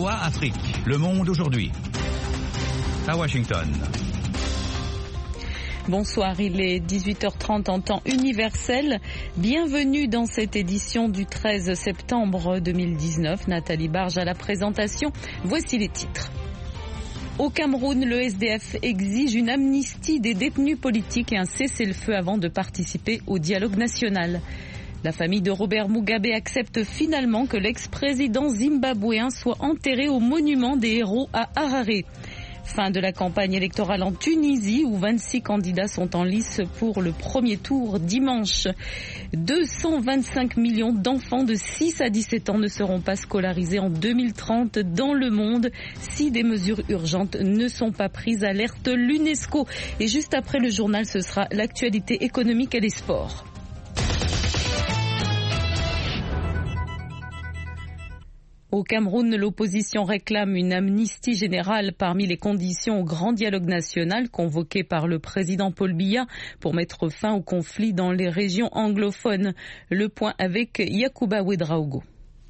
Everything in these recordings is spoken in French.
VOA Afrique, Le Monde aujourd'hui. À Washington. Bonsoir, il est 18h30 en temps universel. Bienvenue dans cette édition du 13 septembre 2019. Nathalie Barge à la présentation. Voici les titres. Au Cameroun, le SDF exige une amnistie des détenus politiques et un cessez-le-feu avant de participer au dialogue national. La famille de Robert Mugabe accepte finalement que l'ex-président zimbabwéen soit enterré au monument des héros à Harare. Fin de la campagne électorale en Tunisie où 26 candidats sont en lice pour le premier tour dimanche. 225 millions d'enfants de 6 à 17 ans ne seront pas scolarisés en 2030 dans le monde si des mesures urgentes ne sont pas prises, alerte l'UNESCO. Et juste après le journal, ce sera l'actualité économique et les sports. Au Cameroun, l'opposition réclame une amnistie générale parmi les conditions au grand dialogue national convoqué par le président Paul Biya pour mettre fin au conflit dans les régions anglophones. Le point avec Yacouba Ouedraogo.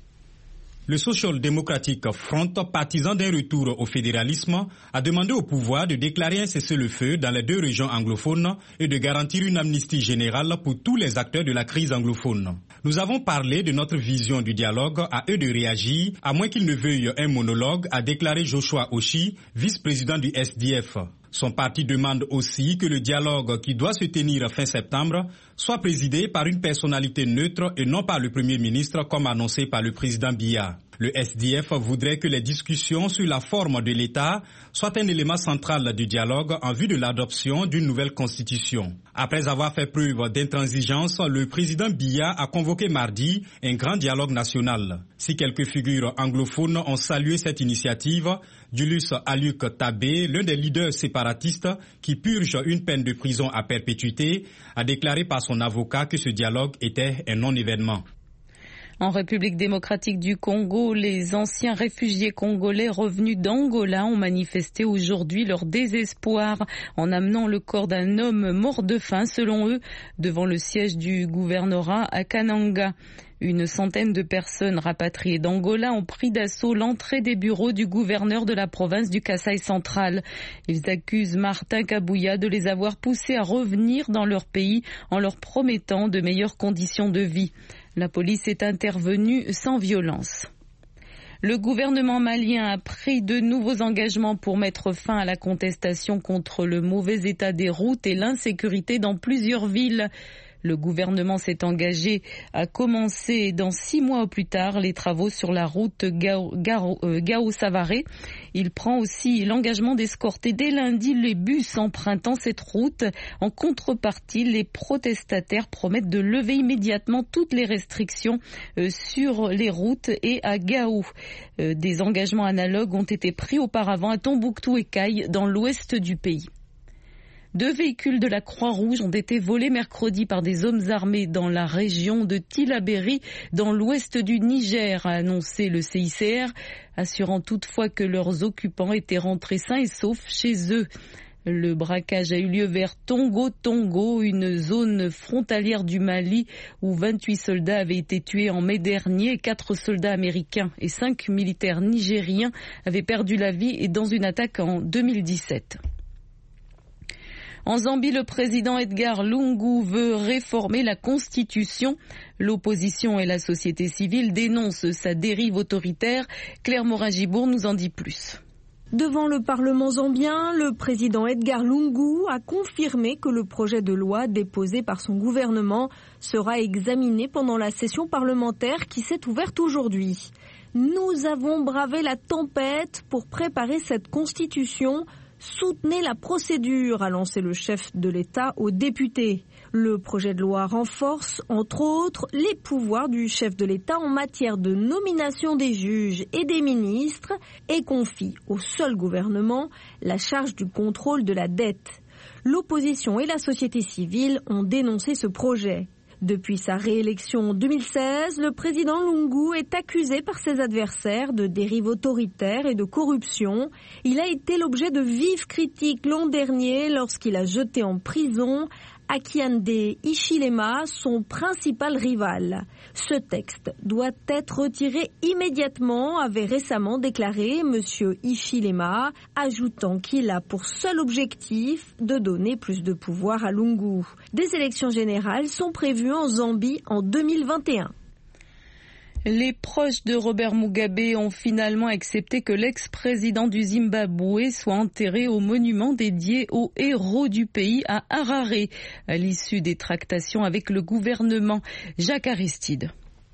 Le Social Democratic Front, partisan d'un retour au fédéralisme, a demandé au pouvoir de déclarer un cessez-le-feu dans les deux régions anglophones et de garantir une amnistie générale pour tous les acteurs de la crise anglophone. Nous avons parlé de notre vision du dialogue, à eux de réagir, à moins qu'ils ne veuillent un monologue, a déclaré Joshua Oshi, vice-président du SDF. Son parti demande aussi que le dialogue qui doit se tenir fin septembre soit présidé par une personnalité neutre et non par le Premier ministre comme annoncé par le président Biya. Le SDF voudrait que les discussions sur la forme de l'État soient un élément central du dialogue en vue de l'adoption d'une nouvelle constitution. Après avoir fait preuve d'intransigeance, le président Biya a convoqué mardi un grand dialogue national. Si quelques figures anglophones ont salué cette initiative, Julius Aluk Tabé, l'un des leaders séparatistes qui purge une peine de prison à perpétuité, a déclaré par son avocat que ce dialogue était un non-événement. En République démocratique du Congo, les anciens réfugiés congolais revenus d'Angola ont manifesté aujourd'hui leur désespoir en amenant le corps d'un homme mort de faim, selon eux, devant le siège du gouvernorat à Kananga. Une centaine de personnes rapatriées d'Angola ont pris d'assaut l'entrée des bureaux du gouverneur de la province du Kasaï central. Ils accusent Martin Kabouya de les avoir poussés à revenir dans leur pays en leur promettant de meilleures conditions de vie. La police est intervenue sans violence. Le gouvernement malien a pris de nouveaux engagements pour mettre fin à la contestation contre le mauvais état des routes et l'insécurité dans plusieurs villes. Le gouvernement s'est engagé à commencer dans 6 mois au plus tard les travaux sur la route Gao-Savare. Il prend aussi l'engagement d'escorter dès lundi les bus empruntant cette route. En contrepartie, les protestataires promettent de lever immédiatement toutes les restrictions sur les routes et à Gao. Des engagements analogues ont été pris auparavant à Tombouctou et Caille dans l'ouest du pays. 2 véhicules de la Croix-Rouge ont été volés mercredi par des hommes armés dans la région de Tillabéri, dans l'ouest du Niger, a annoncé le CICR, assurant toutefois que leurs occupants étaient rentrés sains et saufs chez eux. Le braquage a eu lieu vers Tongo, une zone frontalière du Mali où 28 soldats avaient été tués en mai dernier. 4 soldats américains et 5 militaires nigériens avaient perdu la vie dans une attaque en 2017. En Zambie, le président Edgar Lungu veut réformer la Constitution. L'opposition et la société civile dénoncent sa dérive autoritaire. Claire Morin-Gibour nous en dit plus. Devant le Parlement zambien, le président Edgar Lungu a confirmé que le projet de loi déposé par son gouvernement sera examiné pendant la session parlementaire qui s'est ouverte aujourd'hui. Nous avons bravé la tempête pour préparer cette constitution. Soutenez la procédure, a lancé le chef de l'État aux députés. Le projet de loi renforce, entre autres, les pouvoirs du chef de l'État en matière de nomination des juges et des ministres et confie au seul gouvernement la charge du contrôle de la dette. L'opposition et la société civile ont dénoncé ce projet. Depuis sa réélection en 2016, le président Lungu est accusé par ses adversaires de dérive autoritaire et de corruption. Il a été l'objet de vives critiques l'an dernier lorsqu'il a jeté en prison Hakainde Hichilema, son principal rival. Ce texte doit être retiré immédiatement, avait récemment déclaré M. Hichilema, ajoutant qu'il a pour seul objectif de donner plus de pouvoir à Lungu. Des élections générales sont prévues en Zambie en 2021. Les proches de Robert Mugabe ont finalement accepté que l'ex-président du Zimbabwe soit enterré au monument dédié aux héros du pays à Harare, à l'issue des tractations avec le gouvernement. Jacques Aristide.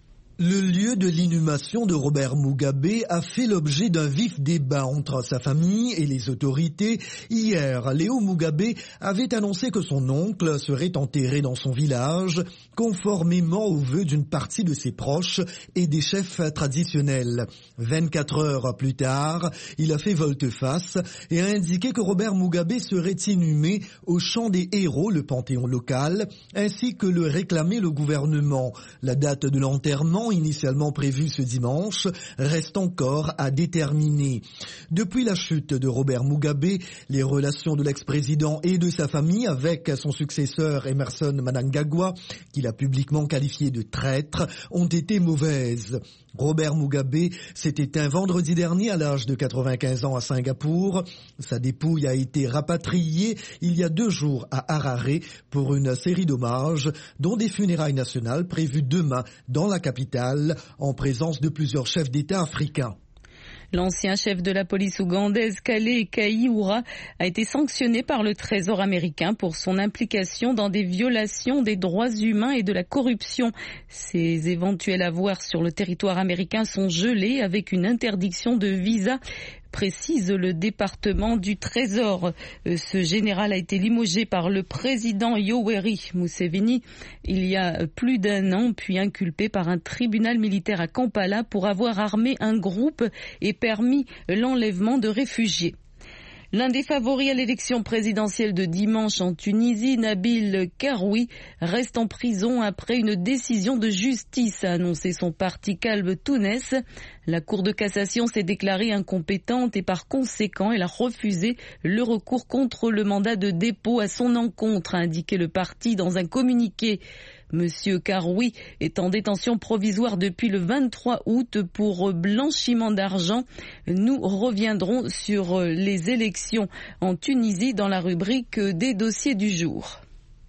Le lieu de l'inhumation de Robert Mugabe a fait l'objet d'un vif débat entre sa famille et les autorités. Hier, Léo Mugabe avait annoncé que son oncle serait enterré dans son village, conformément aux vœux d'une partie de ses proches et des chefs traditionnels. 24 heures plus tard, il a fait volte-face et a indiqué que Robert Mugabe serait inhumé au champ des héros, le panthéon local, ainsi que le réclamait le gouvernement. La date de l'enterrement, initialement prévu ce dimanche, reste encore à déterminer. Depuis la chute de Robert Mugabe, les relations de l'ex-président et de sa famille avec son successeur Emmerson Mnangagwa, qu'il a publiquement qualifié de traître, ont été mauvaises. Robert Mugabe s'est éteint vendredi dernier à l'âge de 95 ans à Singapour. Sa dépouille a été rapatriée il y a 2 jours à Harare pour une série d'hommages, dont des funérailles nationales prévues demain dans la capitale, en présence de plusieurs chefs d'État africains. L'ancien chef de la police ougandaise Kale Kayihura a été sanctionné par le Trésor américain pour son implication dans des violations des droits humains et de la corruption. Ses éventuels avoirs sur le territoire américain sont gelés avec une interdiction de visa, précise le département du Trésor. Ce général a été limogé par le président Yoweri Museveni il y a plus d'1 an, puis inculpé par un tribunal militaire à Kampala pour avoir armé un groupe et permis l'enlèvement de réfugiés. L'un des favoris à l'élection présidentielle de dimanche en Tunisie, Nabil Karoui, reste en prison après une décision de justice, a annoncé son parti Calme Tounes. La Cour de cassation s'est déclarée incompétente et par conséquent, elle a refusé le recours contre le mandat de dépôt à son encontre, a indiqué le parti dans un communiqué. Monsieur Karoui est en détention provisoire depuis le 23 août pour blanchiment d'argent. Nous reviendrons sur les élections en Tunisie dans la rubrique des dossiers du jour.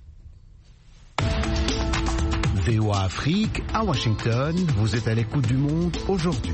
VOA Afrique à Washington, vous êtes à l'écoute du monde aujourd'hui.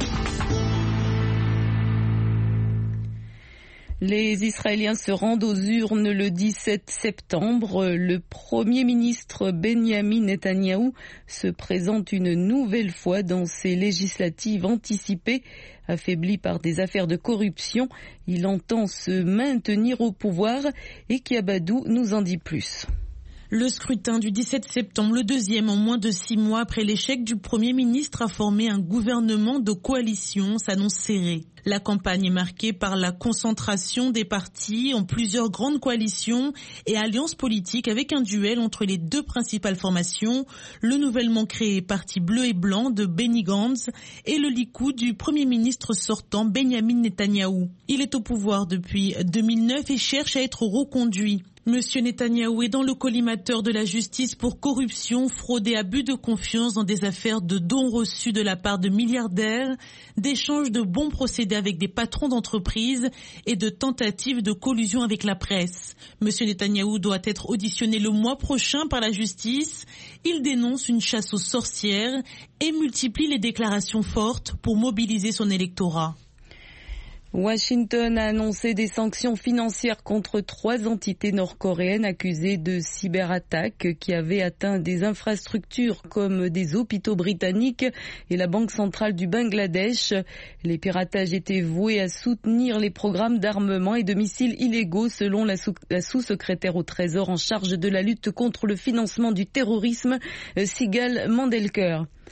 Les Israéliens se rendent aux urnes le 17 septembre. Le Premier ministre Benjamin Netanyahou se présente une nouvelle fois dans ces législatives anticipées. Affaibli par des affaires de corruption, il entend se maintenir au pouvoir et Kiabadou nous en dit plus. Le scrutin du 17 septembre, le deuxième en moins de 6 mois après l'échec du Premier ministre à former un gouvernement de coalition, s'annonce serré. La campagne est marquée par la concentration des partis en plusieurs grandes coalitions et alliances politiques avec un duel entre les 2 principales formations, le nouvellement créé Parti bleu et blanc de Benny Gantz et le Likoud du Premier ministre sortant Benjamin Netanyahou. Il est au pouvoir depuis 2009 et cherche à être reconduit. Monsieur Netanyahou est dans le collimateur de la justice pour corruption, fraude et abus de confiance dans des affaires de dons reçus de la part de milliardaires, d'échanges de bons procédés avec des patrons d'entreprises et de tentatives de collusion avec la presse. Monsieur Netanyahou doit être auditionné le mois prochain par la justice. Il dénonce une chasse aux sorcières et multiplie les déclarations fortes pour mobiliser son électorat. Washington a annoncé des sanctions financières contre 3 entités nord-coréennes accusées de cyberattaques qui avaient atteint des infrastructures comme des hôpitaux britanniques et la Banque centrale du Bangladesh. Les piratages étaient voués à soutenir les programmes d'armement et de missiles illégaux selon la sous-secrétaire au Trésor en charge de la lutte contre le financement du terrorisme, Sigal Mandelker.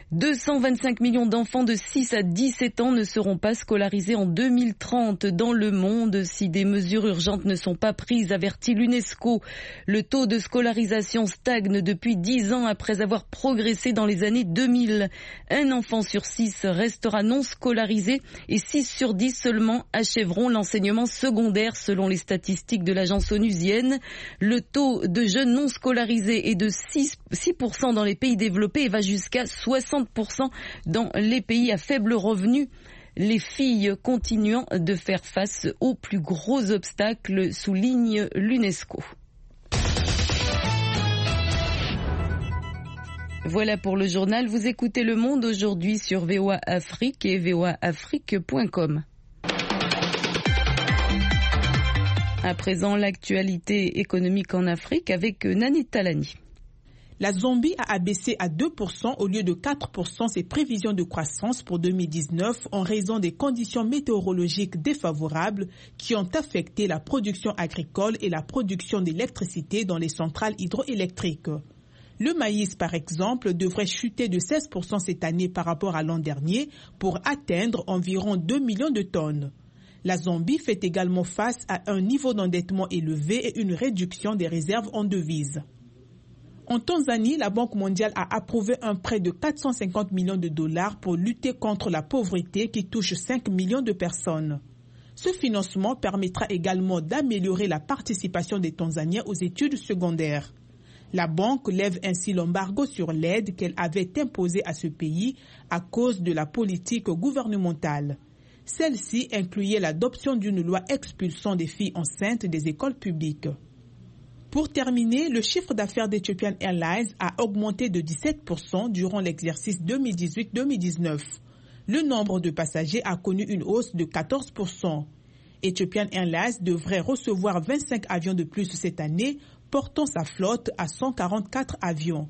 225 millions d'enfants de 6 à 17 ans ne seront pas scolarisés en 2030 dans le monde si des mesures urgentes ne sont pas prises, avertit l'UNESCO. Le taux de scolarisation stagne depuis 10 ans après avoir progressé dans les années 2000. Un enfant sur 6 restera non scolarisé et 6 sur 10 seulement achèveront l'enseignement secondaire selon les statistiques de l'agence onusienne. Le taux de jeunes non scolarisés est de 6% dans les pays développés et va jusqu'à 60% dans les pays à faible revenu. Les filles continuant de faire face aux plus gros obstacles, souligne l'UNESCO. Voilà pour le journal. Vous écoutez Le Monde aujourd'hui sur VOA Afrique et voaafrique.com. À présent, l'actualité économique en Afrique avec Nani Talani. La Zambie a abaissé à 2% au lieu de 4% ses prévisions de croissance pour 2019 en raison des conditions météorologiques défavorables qui ont affecté la production agricole et la production d'électricité dans les centrales hydroélectriques. Le maïs, par exemple, devrait chuter de 16% cette année par rapport à l'an dernier pour atteindre environ 2 millions de tonnes. La Zambie fait également face à un niveau d'endettement élevé et une réduction des réserves en devises. En Tanzanie, la Banque mondiale a approuvé un prêt de 450 millions de dollars pour lutter contre la pauvreté qui touche 5 millions de personnes. Ce financement permettra également d'améliorer la participation des Tanzaniens aux études secondaires. La banque lève ainsi l'embargo sur l'aide qu'elle avait imposée à ce pays à cause de la politique gouvernementale. Celle-ci incluait l'adoption d'une loi expulsant des filles enceintes des écoles publiques. Pour terminer, le chiffre d'affaires d'Ethiopian Airlines a augmenté de 17% durant l'exercice 2018-2019. Le nombre de passagers a connu une hausse de 14%. Ethiopian Airlines devrait recevoir 25 avions de plus cette année, portant sa flotte à 144 avions.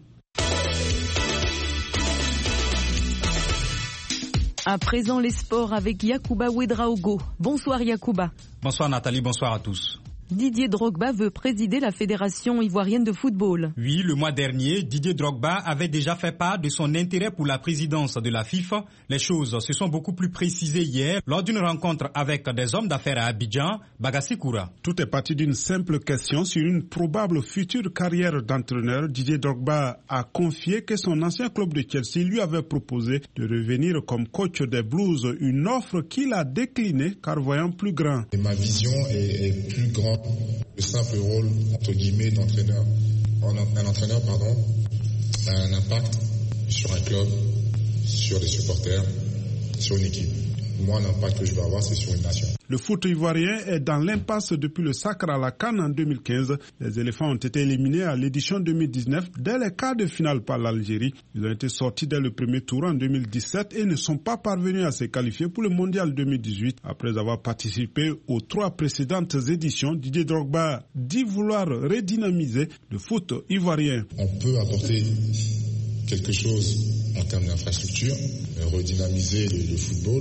À présent, les sports avec Yacouba Ouedraogo. Bonsoir Yacouba. Bonsoir Nathalie, bonsoir à tous. Didier Drogba veut présider la Fédération ivoirienne de football. Oui, le mois dernier, Didier Drogba avait déjà fait part de son intérêt pour la présidence de la FIFA. Les choses se sont beaucoup plus précisées hier lors d'une rencontre avec des hommes d'affaires à Abidjan, Bagassi Koura. Tout est parti d'une simple question sur une probable future carrière d'entraîneur. Didier Drogba a confié que son ancien club de Chelsea lui avait proposé de revenir comme coach des Blues, une offre qu'il a déclinée car voyant plus grand. Et ma vision est plus grande. Le simple rôle, entre guillemets, d'entraîneur. Un entraîneur, a un impact sur un club, sur les supporters, sur une équipe. Moi, l'impact que je veux avoir, c'est sur une nation. Le foot ivoirien est dans l'impasse depuis le sacre à la CAN en 2015. Les éléphants ont été éliminés à l'édition 2019 dès les quarts de finale par l'Algérie. Ils ont été sortis dès le premier tour en 2017 et ne sont pas parvenus à se qualifier pour le mondial 2018. Après avoir participé aux 3 précédentes éditions, Didier Drogba dit vouloir redynamiser le foot ivoirien. On peut apporter quelque chose en termes d'infrastructure, redynamiser le football,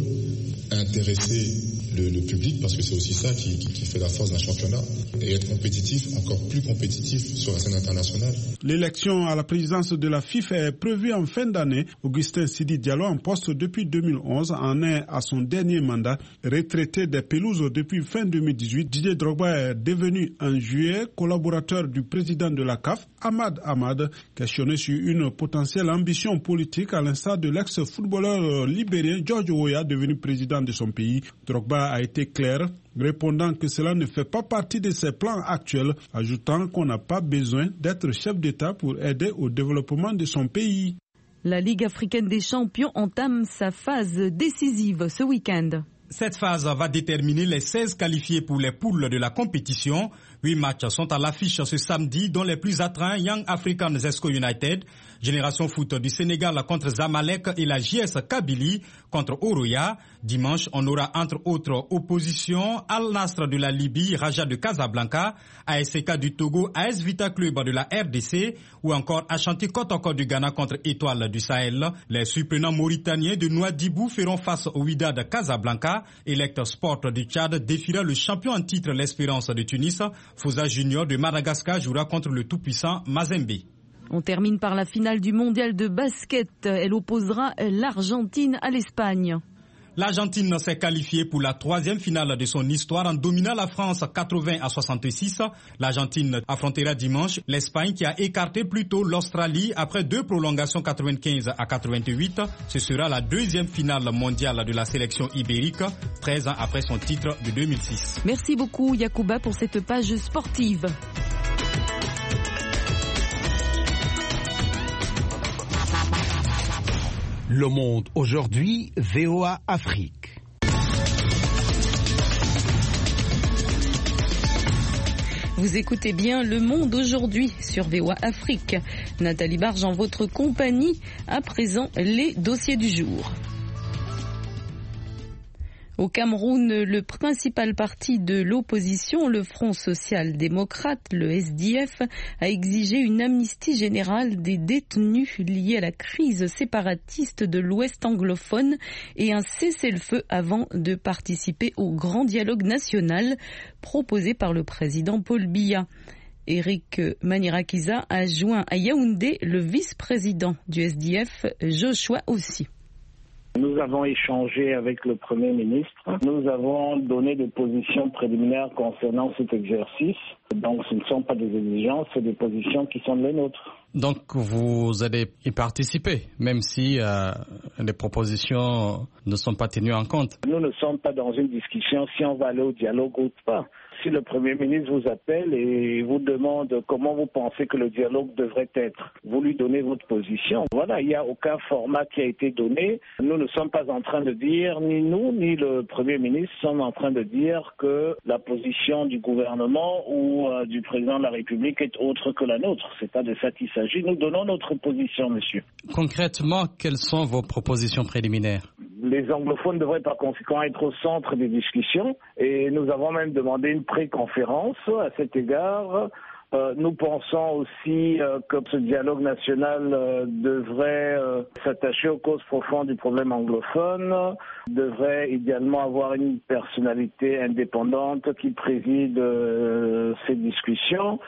intéresser le public, parce que c'est aussi ça qui fait la force d'un championnat, et être compétitif, encore plus compétitif sur la scène internationale. L'élection à la présidence de la FIFA est prévue en fin d'année. Augustin Sidi Diallo, en poste depuis 2011, en est à son dernier mandat. Retraité des pelouses depuis fin 2018, Didier Drogba est devenu en juillet collaborateur du président de la CAF, Ahmad Ahmad, questionné sur une potentielle ambition politique à l'instar de l'ex-footballeur libérien George Weah, devenu président de son pays. Drogba a été clair, répondant que cela ne fait pas partie de ses plans actuels, ajoutant qu'on n'a pas besoin d'être chef d'État pour aider au développement de son pays. La Ligue africaine des champions entame sa phase décisive ce week-end. Cette phase va déterminer les 16 qualifiés pour les poules de la compétition. 8 matchs sont à l'affiche ce samedi, dont les plus attreints Young Africans Zesco United, Génération Foot du Sénégal contre Zamalek et la JS Kabylie contre Oroya. Dimanche, on aura entre autres opposition Al Nassr de la Libye, Raja de Casablanca, ASK du Togo, AS Vita Club de la RDC ou encore Ashanti Kotoko du Ghana contre Étoile du Sahel. Les surprenants mauritaniens de Nouadhibou feront face au Wydad de Casablanca. Elect Sport du Tchad défiera le champion en titre l'Espérance de Tunis. Fouza Junior de Madagascar jouera contre le tout-puissant Mazembe. On termine par la finale du mondial de basket. Elle opposera l'Argentine à l'Espagne. L'Argentine s'est qualifiée pour la 3e finale de son histoire en dominant la France 80-66. L'Argentine affrontera dimanche l'Espagne qui a écarté plus tôt l'Australie après 2 prolongations 95-88. Ce sera la 2e finale mondiale de la sélection ibérique, 13 ans après son titre de 2006. Merci beaucoup Yacouba pour cette page sportive. Le Monde aujourd'hui, VOA Afrique. Vous écoutez bien Le Monde aujourd'hui sur VOA Afrique. Nathalie Barge en votre compagnie. À présent, les dossiers du jour. Au Cameroun, le principal parti de l'opposition, le Front social-démocrate, le SDF, a exigé une amnistie générale des détenus liés à la crise séparatiste de l'Ouest anglophone et un cessez-le-feu avant de participer au grand dialogue national proposé par le président Paul Biya. Eric Manirakiza a joint à Yaoundé le vice-président du SDF, Joshua Aussi. Nous avons échangé avec le Premier ministre. Nous avons donné des positions préliminaires concernant cet exercice. Donc ce ne sont pas des exigences, c'est des positions qui sont les nôtres. Donc vous allez y participer, même si les propositions ne sont pas tenues en compte. Nous ne sommes pas dans une discussion si on va aller au dialogue ou pas. Si le Premier ministre vous appelle et vous demande comment vous pensez que le dialogue devrait être, vous lui donnez votre position. Voilà, il n'y a aucun format qui a été donné. Nous ne sommes pas en train de dire, ni nous, ni le Premier ministre, sommes en train de dire que la position du gouvernement ou du président de la République est autre que la nôtre. C'est pas de ça qu'il s'agit. Nous donnons notre position, monsieur. Concrètement, quelles sont vos propositions préliminaires ? Les anglophones devraient par conséquent être au centre des discussions et nous avons même demandé une pré-conférence à cet égard. Nous pensons aussi que ce dialogue national devrait s'attacher aux causes profondes du problème anglophone, devrait idéalement avoir une personnalité indépendante qui préside ces discussions.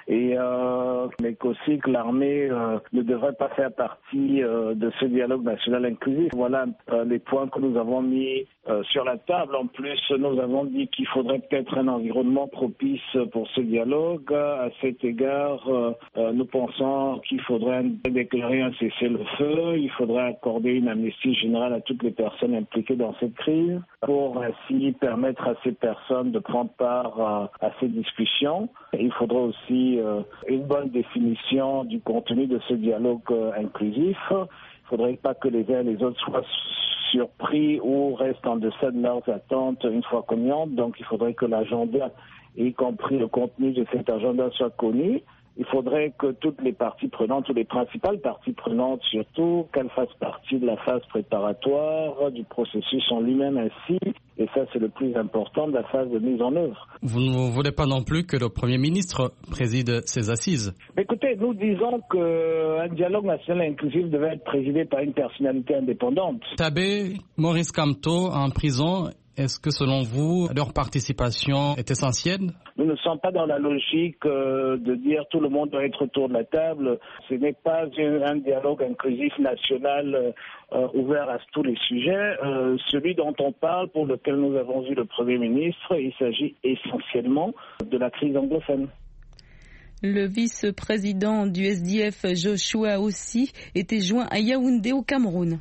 Mais qu'aussi que l'armée ne devrait pas faire partie de ce dialogue national inclusif. Voilà les points que nous avons mis sur la table. En plus, nous avons dit qu'il faudrait peut-être un environnement propice pour ce dialogue. À cet égard, nous pensons qu'il faudrait déclarer un cessez-le-feu, il faudrait accorder une amnistie générale à toutes les personnes impliquées dans cette crise pour ainsi permettre à ces personnes de prendre part à ces discussions. Il faudra aussi une bonne définition du contenu de ce dialogue inclusif. Il ne faudrait pas que les uns et les autres soient surpris ou restent en deçà de leurs attentes une fois cognates. Donc il faudrait que l'agenda, y compris le contenu de cet agenda, soit connu. Il faudrait que toutes les parties prenantes, ou les principales parties prenantes surtout, qu'elles fassent partie de la phase préparatoire, du processus en lui-même ainsi. Et ça, c'est le plus important, de la phase de mise en œuvre. Vous ne voulez pas non plus que le Premier ministre préside ces assises ? Écoutez, nous disons qu'un dialogue national inclusif devait être présidé par une personnalité indépendante. Tabé, Maurice Kamto en prison, est-ce que selon vous, leur participation est essentielle ? Nous ne sommes pas dans la logique de dire tout le monde doit être autour de la table. Ce n'est pas un dialogue inclusif national ouvert à tous les sujets. Celui dont on parle, pour lequel nous avons vu le Premier ministre, il s'agit essentiellement de la crise anglophone. Le vice-président du SDF, Joshua Aussi, était joint à Yaoundé au Cameroun.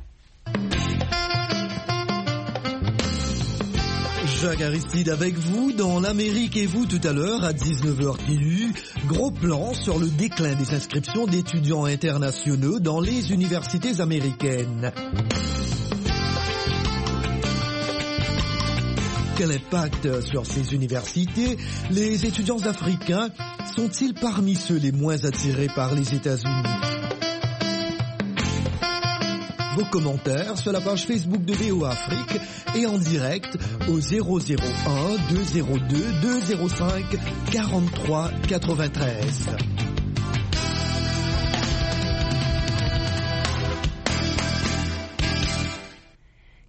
Jacques Aristide avec vous dans l'Amérique et vous tout à l'heure à 19h TU. Gros plan sur le déclin des inscriptions d'étudiants internationaux dans les universités américaines. Quel impact sur ces universités? Les étudiants africains sont-ils parmi ceux les moins attirés par les États-Unis? Vos commentaires sur la page Facebook de VOA Afrique et en direct au 001 202 205 43 93.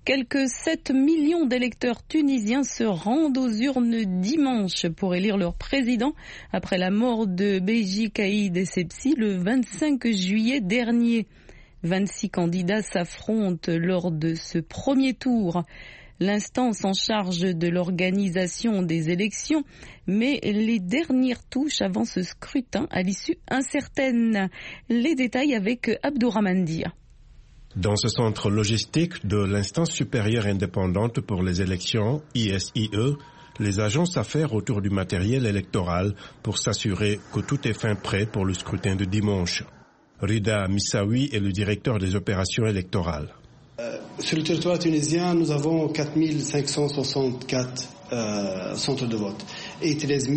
Quelques 7 millions d'électeurs tunisiens se rendent aux urnes dimanche pour élire leur président après la mort de Beji Caïd Essebsi le 25 juillet dernier. 26 candidats s'affrontent lors de ce premier tour. L'instance en charge de l'organisation des élections met les dernières touches avant ce scrutin à l'issue incertaine. Les détails avec Abdourahmane Dia. Dans ce centre logistique de l'instance supérieure indépendante pour les élections, ISIE, les agents s'affairent autour du matériel électoral pour s'assurer que tout est fin prêt pour le scrutin de dimanche. Rida Missaoui est le directeur des opérations électorales. Sur le territoire tunisien, nous avons 4564 centres de vote et 13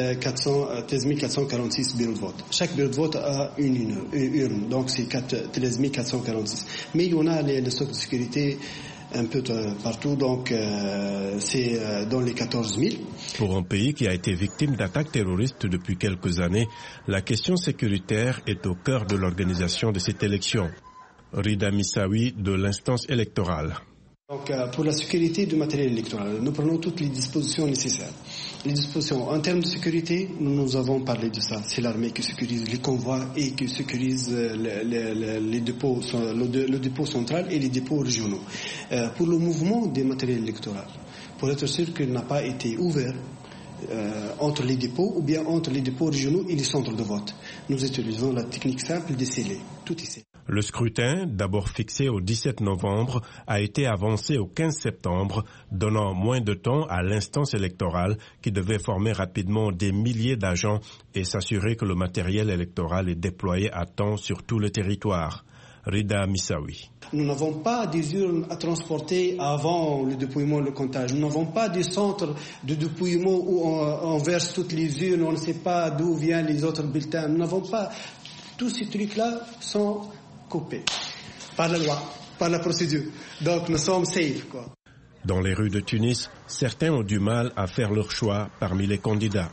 446 bureaux de vote. Chaque bureau de vote a une urne, donc c'est 13 446. Mais il y en a les stocks de sécurité un peu partout, donc c'est dans les 14 000. Pour un pays qui a été victime d'attaques terroristes depuis quelques années, la question sécuritaire est au cœur de l'organisation de cette élection. Rida Missaoui de l'instance électorale. Donc, pour la sécurité du matériel électoral, nous prenons toutes les dispositions nécessaires. Les dispositions en termes de sécurité, nous avons parlé de ça. C'est l'armée qui sécurise les convois et qui sécurise les dépôts, le dépôt central et les dépôts régionaux. Pour le mouvement des matériels électoraux, pour être sûr qu'il n'a pas été ouvert entre les dépôts ou bien entre les dépôts régionaux et les centres de vote. Nous utilisons la technique simple des scellés. Tout est scellé. Le scrutin, d'abord fixé au 17 novembre, a été avancé au 15 septembre, donnant moins de temps à l'instance électorale qui devait former rapidement des milliers d'agents et s'assurer que le matériel électoral est déployé à temps sur tout le territoire. Rida Missaoui. Nous n'avons pas des urnes à transporter avant le dépouillement, le comptage. Nous n'avons pas des centres de dépouillement où on verse toutes les urnes, on ne sait pas d'où viennent les autres bulletins. Nous n'avons pas. Tous ces trucs-là sont coupés par la loi, par la procédure. Donc nous sommes safe, quoi. Dans les rues de Tunis, certains ont du mal à faire leur choix parmi les candidats.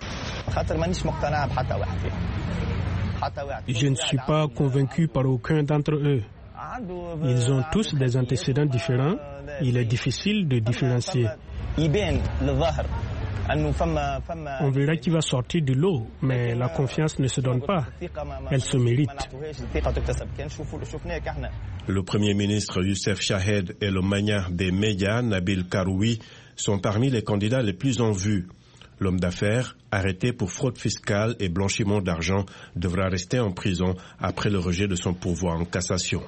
Je ne suis pas convaincu par aucun d'entre eux. Ils ont tous des antécédents différents. Il est difficile de différencier. On verra qui va sortir de l'eau, mais la confiance ne se donne pas. Elle se mérite. Le Premier ministre Youssef Chahed et le magnat des médias Nabil Karoui sont parmi les candidats les plus en vue. L'homme d'affaires, arrêté pour fraude fiscale et blanchiment d'argent, devra rester en prison après le rejet de son pourvoi en cassation.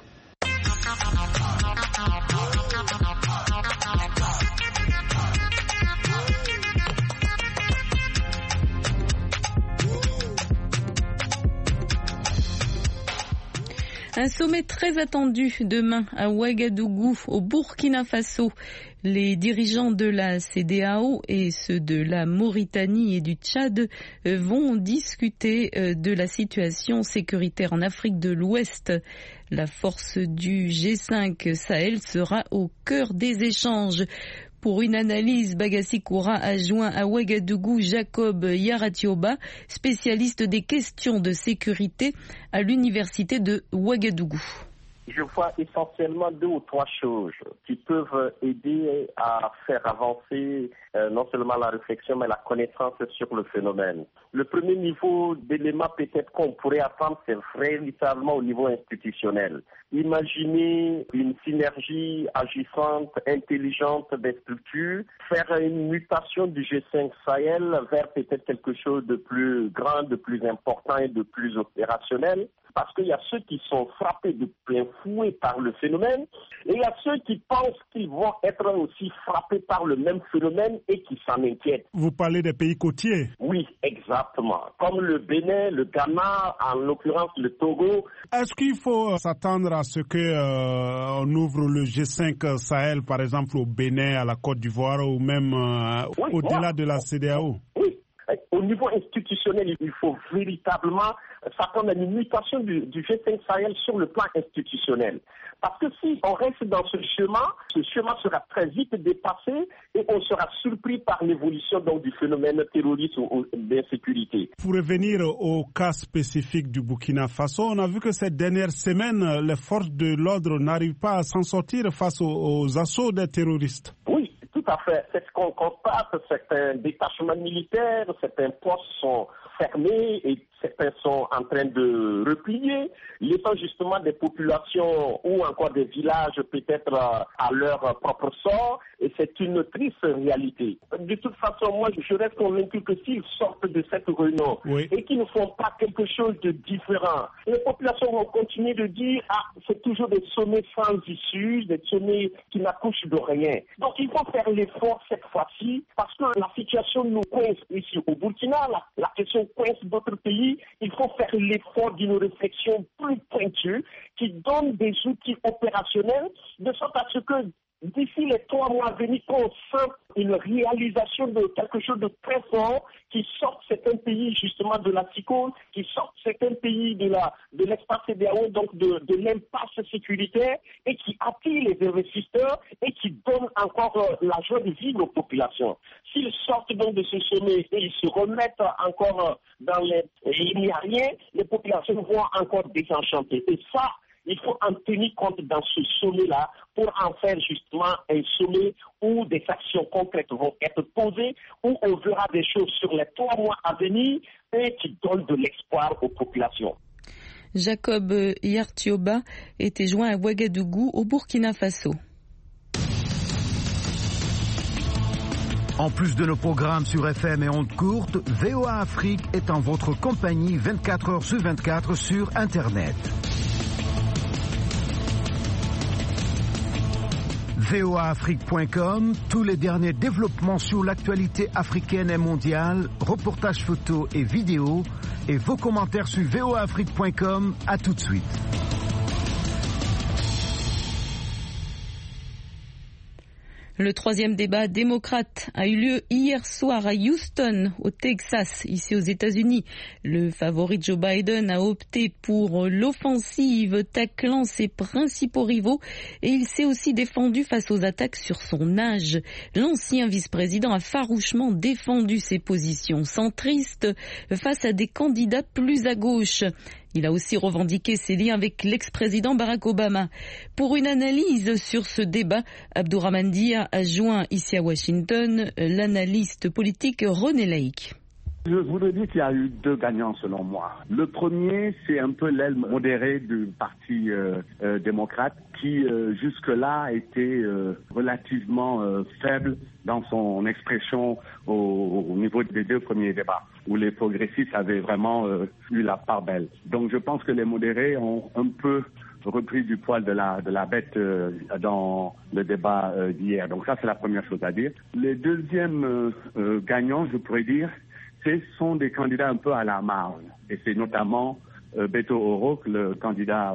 Un sommet très attendu demain à Ouagadougou, au Burkina Faso. Les dirigeants de la CEDEAO et ceux de la Mauritanie et du Tchad vont discuter de la situation sécuritaire en Afrique de l'Ouest. La force du G5 Sahel sera au cœur des échanges. Pour une analyse, Bagassi Koura a joint à Ouagadougou Jacob Yaratioba, spécialiste des questions de sécurité à l'université de Ouagadougou. Je vois essentiellement 2 ou 3 choses qui peuvent aider à faire avancer non seulement la réflexion mais la connaissance sur le phénomène. Le premier niveau d'éléments peut-être qu'on pourrait attendre, c'est véritablement au niveau institutionnel. Imaginez une synergie agissante, intelligente des structures, faire une mutation du G5 Sahel vers peut-être quelque chose de plus grand, de plus important et de plus opérationnel. Parce qu'il y a ceux qui sont frappés de plein fouet par le phénomène et il y a ceux qui pensent qu'ils vont être aussi frappés par le même phénomène et qui s'en inquiètent. Vous parlez des pays côtiers? Oui, exactement. Comme le Bénin, le Ghana, en l'occurrence le Togo. Est-ce qu'il faut s'attendre à ce qu'on ouvre le G5 Sahel, par exemple au Bénin, à la Côte d'Ivoire ou même au-delà de la CEDEAO? Oui. Au niveau institutionnel, il faut véritablement s'attendre à une mutation du G5 Sahel sur le plan institutionnel. Parce que si on reste dans ce chemin sera très vite dépassé et on sera surpris par l'évolution donc, du phénomène terroriste ou d'insécurité. Pour revenir au cas spécifique du Burkina Faso, on a vu que cette dernière semaine, les forces de l'ordre n'arrivent pas à s'en sortir face aux assauts des terroristes. Oui, tout à fait. C'est ce qu'on constate. Certains détachements militaires, certains postes sont fermés et certains sont en train de replier, laissant justement des populations ou encore des villages peut-être à leur propre sort, et c'est une triste réalité. De toute façon, moi je reste convaincu que s'ils sortent de cette réunion et qu'ils ne font pas quelque chose de différent, les populations vont continuer de dire c'est toujours des sommets sans issue, des sommets qui n'accouchent de rien. Donc il faut faire l'effort cette fois-ci, parce que la situation nous coince ici au Burkina, la question coince d'autres pays. Il faut faire l'effort d'une réflexion plus pointue qui donne des outils opérationnels de sorte à ce que d'ici les 3 mois à venir, qu'on sente une réalisation de quelque chose de très fort qui sorte certains pays justement de la psychose, qui sorte certains pays de l'espace CEDEAO, donc de l'impasse sécuritaire, et qui attire les investisseurs et qui donne encore la joie de vivre aux populations. S'ils sortent donc de ce sommet et ils se remettent encore dans il n'y a rien, les populations vont encore désenchanter. Et ça, il faut en tenir compte dans ce sommet-là pour en faire justement un sommet où des actions concrètes vont être posées, où on verra des choses sur les 3 mois à venir et qui donnent de l'espoir aux populations. Jacob Yartioba était joint à Ouagadougou au Burkina Faso. En plus de nos programmes sur FM et ondes courtes, VOA Afrique est en votre compagnie 24 heures sur 24 sur Internet. voaafrique.com, tous les derniers développements sur l'actualité africaine et mondiale, reportages photos et vidéos, et vos commentaires sur voaafrique.com. À tout de suite. Le 3e débat démocrate a eu lieu hier soir à Houston, au Texas, ici aux États-Unis. Le favori Joe Biden a opté pour l'offensive, taclant ses principaux rivaux, et il s'est aussi défendu face aux attaques sur son âge. L'ancien vice-président a farouchement défendu ses positions centristes face à des candidats plus à gauche. Il a aussi revendiqué ses liens avec l'ex-président Barack Obama. Pour une analyse sur ce débat, Abdourahmane Dia a joint ici à Washington l'analyste politique René Laïc. Je voudrais dire qu'il y a eu 2 gagnants selon moi. Le premier, c'est un peu l'aile modérée du parti démocrate qui jusque-là a été relativement faible dans son expression au niveau des 2 premiers débats, où les progressistes avaient vraiment eu la part belle. Donc je pense que les modérés ont un peu repris du poil de la bête dans le débat d'hier. Donc ça, c'est la première chose à dire. Les deuxièmes gagnants, je pourrais dire, ce sont des candidats un peu à la marge. Et c'est notamment Beto O'Rourke, le candidat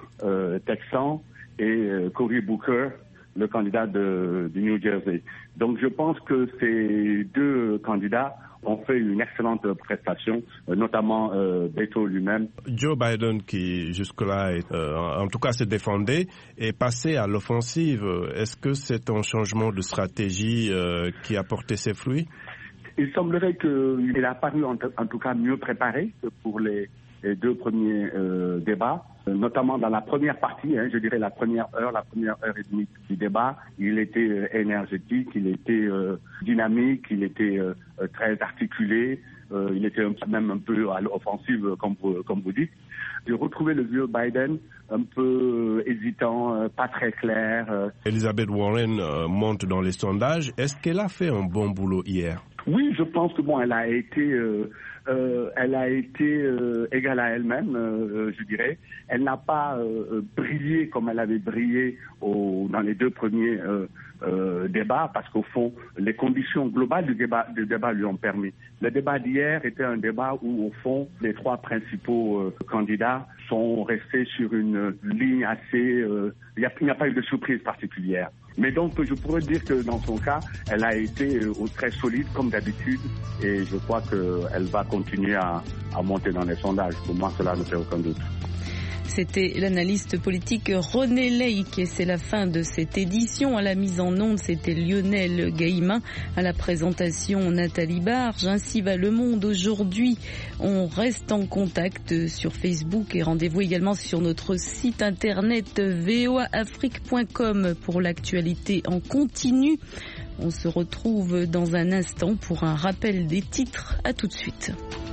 texan, et Cory Booker, le candidat du New Jersey. Donc je pense que ces 2 candidats ont fait une excellente prestation, notamment Beto lui-même. Joe Biden, qui jusque-là, en tout cas, se défendait, est passé à l'offensive. Est-ce que c'est un changement de stratégie qui a porté ses fruits? Il semblerait qu'il a paru en tout cas mieux préparé que pour les 2 premiers débats, notamment dans la première partie, je dirais la première heure et demie du débat. Il était énergétique, il était dynamique, il était très articulé, il était même un peu à l'offensive, comme vous dites. J'ai retrouvé le vieux Biden un peu hésitant, pas très clair. Elizabeth Warren monte dans les sondages. Est-ce qu'elle a fait un bon boulot hier? Oui, je pense que elle a été égale à elle-même, je dirais. elle n'a pas brillé comme elle avait brillé dans les deux premiers débats, parce qu'au fond, les conditions globales du débat lui ont permis. Le débat d'hier était un débat où, au fond, les trois principaux candidats sont restés sur une ligne assez... il n'y a pas eu de surprise particulière. Mais donc, je pourrais dire que dans son cas, elle a été très solide, comme d'habitude, et je crois qu'elle va continuer à monter dans les sondages. Pour moi, cela ne fait aucun doute. C'était l'analyste politique René Leïc et c'est la fin de cette édition. À la mise en onde, c'était Lionel Gaïmin. À la présentation, Nathalie Barge. Ainsi va le monde aujourd'hui. On reste en contact sur Facebook et rendez-vous également sur notre site internet voaafrique.com pour l'actualité en continu. On se retrouve dans un instant pour un rappel des titres. À tout de suite.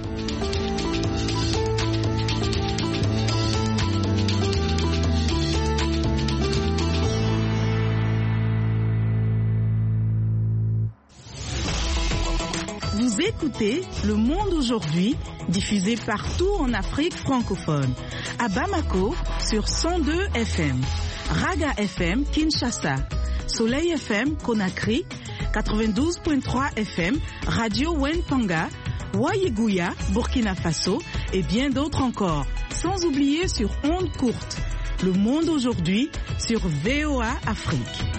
Vous écoutez Le Monde aujourd'hui, diffusé partout en Afrique francophone. À Bamako, sur 102 FM. Raga FM, Kinshasa. Soleil FM, Conakry. 92.3 FM, Radio Wentanga. Waïgouya, Burkina Faso. Et bien d'autres encore. Sans oublier sur ondes courtes. Le Monde aujourd'hui, sur VOA Afrique.